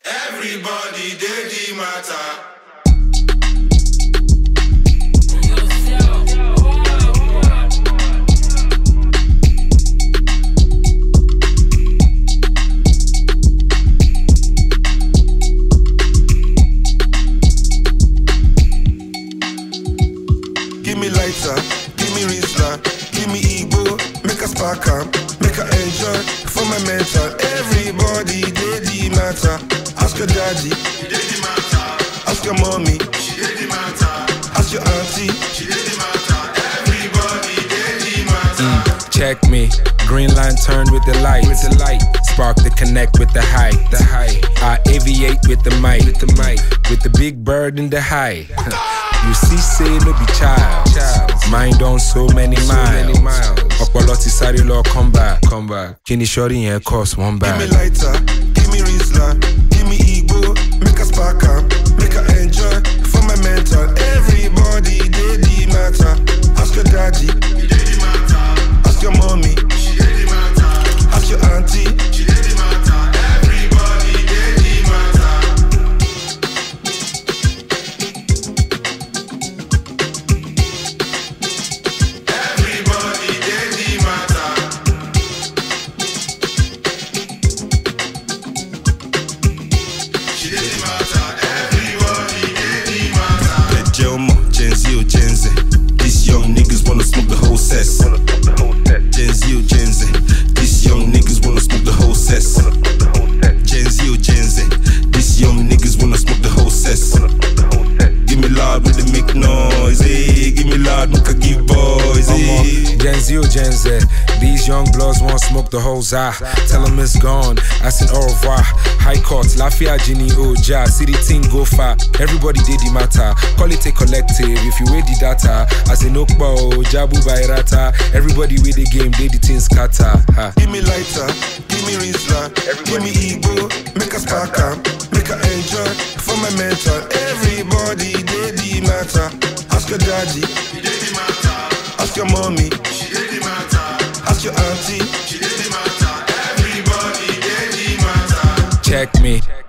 Everybody did the matter. Give me lighter, give me Rizla, give me Igbo, make a spark up, make a enjoy for my mental. Everybody did the matter. Ask your daddy, She did the matter. ask your mommy, She did the matter. ask your auntie. She did the matter. Everybody did the matter. Check me. Green line turned with the light. Spark the connect with the high. I aviate with the mic. With the big bird in the high. You see, say no be child. Mind on so many miles. Ọpọlọ ti sáré lọ come back. Kini shorty yẹn cost one Give bag. me lighter, give me Rizla, give me Igbo, make a spark up, make a enjoy for my mental. Everybody did the matter. Ask your daddy, She did the matter. ask your mommy, She did the matter. ask your auntie. She did the matter. Everybody did the matter. Everybody did the matter. She did the matter. Everybody did the matter. Bet Jelma, Gen Z or Gen Z. These young niggas wanna smoke the whole cess. Gen Z or Gen Z. These young niggas wanna smoke the whole cess. Gen Z or Gen Z. These young niggas wanna smoke the whole cess. Give me loud with the make noise, eh? Give me loud, make I give boys, eh? Gen Z or Gen Z, these young bloods want smoke the whole za. Tell them it's gone, I said au revoir. High court, Lafia, Gini, Oja, city thing go far. Everybody did the matter, call it a collective. If you weigh the data, as in Okbo, Jabu Bairata. Everybody with the game, did the things scatter. Give me lighter, give me Rizla, give me Igbo, make a spark up, make a enjoy for my mental. Everybody did the matter. Ask your daddy, She did the matter. ask your mommy, She did the matter. ask your auntie. She did the matter. Everybody did the matter. Check me.